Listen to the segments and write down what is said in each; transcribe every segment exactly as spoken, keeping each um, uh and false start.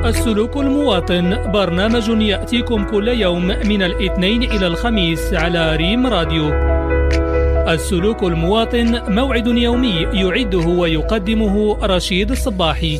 السلوك المواطن، برنامج يأتيكم كل يوم من الاثنين إلى الخميس على ريم راديو. السلوك المواطن موعد يومي يعده ويقدمه رشيد الصباحي.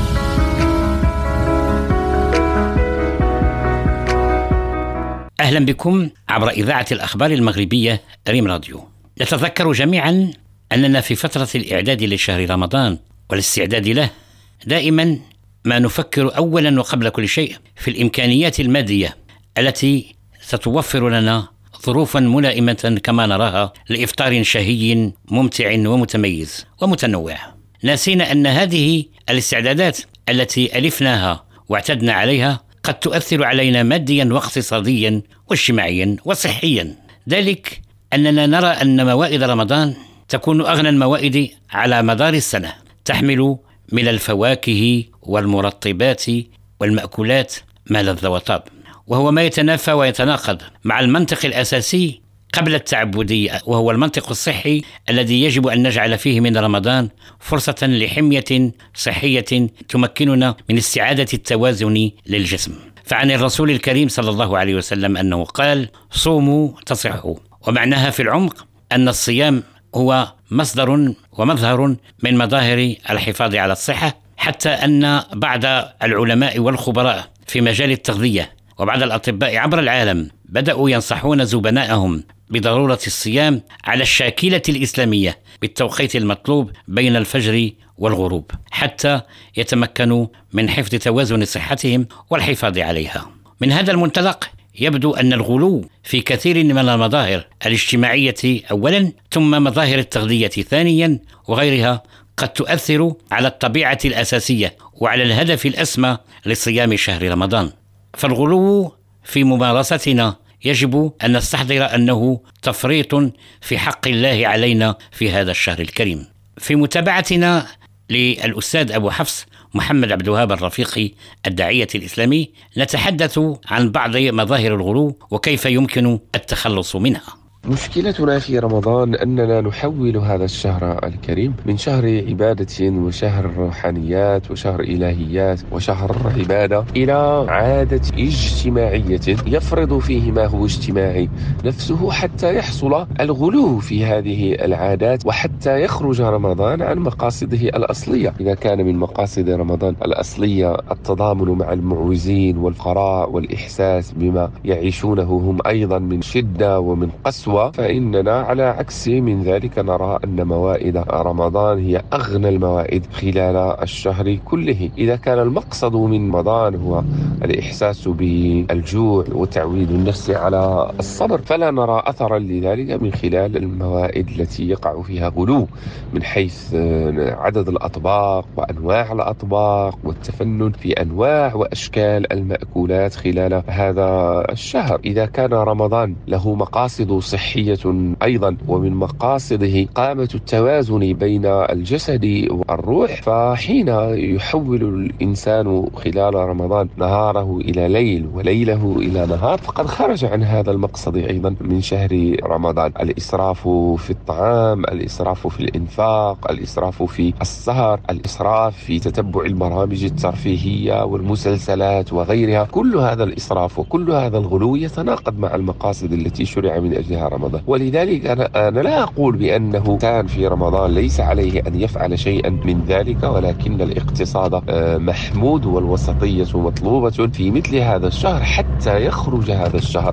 أهلا بكم عبر إذاعة الأخبار المغربية ريم راديو. نتذكر جميعا أننا في فترة الإعداد لشهر رمضان والاستعداد له دائما ما نفكر أولا وقبل كل شيء في الإمكانيات المادية التي ستوفر لنا ظروفا ملائمة كما نراها لإفطار شهي ممتع ومتميز ومتنوع، ناسين أن هذه الاستعدادات التي ألفناها واعتدنا عليها قد تؤثر علينا ماديا واقتصاديا واجتماعيا وصحيا. ذلك أننا نرى أن موائد رمضان تكون أغنى الموائد على مدار السنة، تحمل من الفواكه والمرطبات والمأكولات ما لذ وطاب، وهو ما يتنافى ويتناقض مع المنطق الأساسي قبل التعبدية، وهو المنطق الصحي الذي يجب أن نجعل فيه من رمضان فرصة لحمية صحية تمكننا من استعادة التوازن للجسم. فعن الرسول الكريم صلى الله عليه وسلم أنه قال: صوموا تصحوا. ومعناها في العمق أن الصيام هو مصدر ومظهر من مظاهر الحفاظ على الصحة، حتى أن بعض العلماء والخبراء في مجال التغذية وبعض الأطباء عبر العالم بدأوا ينصحون زبنائهم بضرورة الصيام على الشاكلة الإسلامية بالتوقيت المطلوب بين الفجر والغروب، حتى يتمكنوا من حفظ توازن صحتهم والحفاظ عليها. من هذا المنطلق يبدو أن الغلو في كثير من المظاهر الاجتماعية أولا، ثم مظاهر التغذية ثانيا وغيرها، قد تؤثر على الطبيعة الأساسية وعلى الهدف الأسمى لصيام شهر رمضان. فالغلو في ممارستنا يجب أن نستحضر أنه تفريط في حق الله علينا في هذا الشهر الكريم. في متابعتنا للأستاذ أبو حفص محمد عبد الوهاب الرفيقي الداعية الإسلامي نتحدث عن بعض مظاهر الغلو وكيف يمكن التخلص منها. مشكلتنا في رمضان أننا نحول هذا الشهر الكريم من شهر عبادة وشهر روحانيات وشهر إلهيات وشهر عبادة إلى عادة اجتماعية يفرض فيه ما هو اجتماعي نفسه، حتى يحصل الغلو في هذه العادات وحتى يخرج رمضان عن مقاصده الأصلية. إذا كان من مقاصد رمضان الأصلية التضامن مع المعوزين والفقراء والإحساس بما يعيشونه هم أيضا من شدة ومن قسوة، فإننا على عكس من ذلك نرى أن موائد رمضان هي أغنى الموائد خلال الشهر كله. إذا كان المقصد من رمضان هو الإحساس بالجوع وتعويد النفس على الصبر، فلا نرى أثرا لذلك من خلال الموائد التي يقع فيها غلو من حيث عدد الأطباق وأنواع الأطباق والتفنن في أنواع وأشكال المأكولات خلال هذا الشهر. إذا كان رمضان له مقاصد صحية أيضا ومن مقاصده قامة التوازن بين الجسد والروح، فحين يحول الإنسان خلال رمضان نهاره إلى ليل وليله إلى نهار فقد خرج عن هذا المقصد أيضا من شهر رمضان. الإسراف في الطعام، الإسراف في الإنفاق، الإسراف في السهر، الإسراف في تتبع البرامج الترفيهية والمسلسلات وغيرها، كل هذا الإسراف وكل هذا الغلو يتناقض مع المقاصد التي شرع من أجلها رمضان. ولذلك أنا, أنا لا أقول بأنه كان في رمضان ليس عليه أن يفعل شيئا من ذلك، ولكن الاقتصاد محمود والوسطية مطلوبة في مثل هذا الشهر حتى يخرج هذا الشهر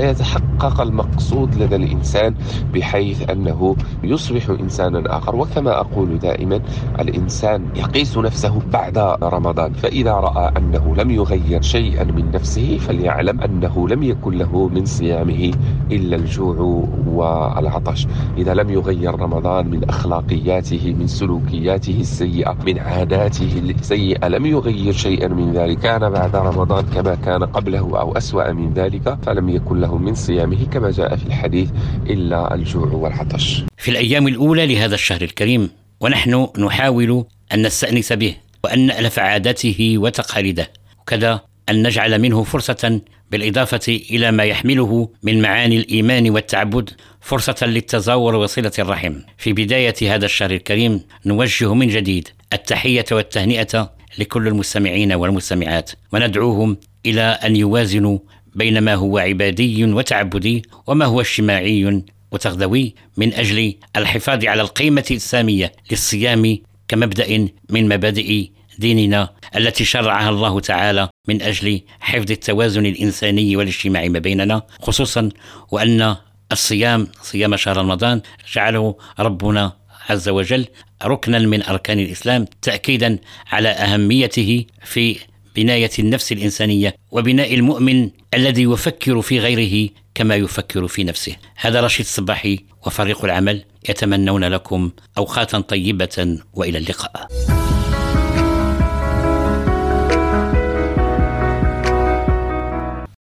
فيتحقق المقصود لدى الإنسان بحيث أنه يصبح إنسانا آخر. وكما أقول دائما الإنسان يقيس نفسه بعد رمضان، فإذا رأى أنه لم يغير شيئا من نفسه فليعلم أنه لم يكن له من صيامه إلا الجوع والعطش. إذا لم يغير رمضان من أخلاقياته، من سلوكياته السيئة، من عاداته السيئة، لم يغير شيئا من ذلك، كان بعد رمضان كما كان قبله أو أسوأ من ذلك، فلم يكن له من صيامه كما جاء في الحديث إلا الجوع والعطش. في الأيام الأولى لهذا الشهر الكريم ونحن نحاول أن نستأنس به وأن نألف عاداته وتقاليده، وكذا أن نجعل منه فرصة بالإضافة إلى ما يحمله من معاني الإيمان والتعبد فرصة للتزاور وصلة الرحم. في بداية هذا الشهر الكريم نوجه من جديد التحية والتهنئة لكل المستمعين والمستمعات، وندعوهم إلى أن يوازنوا بين ما هو عبادي وتعبدي وما هو اجتماعي وتغذوي من أجل الحفاظ على القيمة السامية للصيام كمبدأ من مبادئ ديننا التي شرعها الله تعالى من أجل حفظ التوازن الإنساني والاجتماعي ما بيننا، خصوصا وأن الصيام صيام شهر رمضان جعله ربنا عز وجل ركنا من أركان الإسلام، تأكيدا على أهميته في بناية النفس الإنسانية وبناء المؤمن الذي يفكر في غيره كما يفكر في نفسه. هذا رشيد الصباحي وفريق العمل يتمنون لكم أوقاتا طيبة وإلى اللقاء.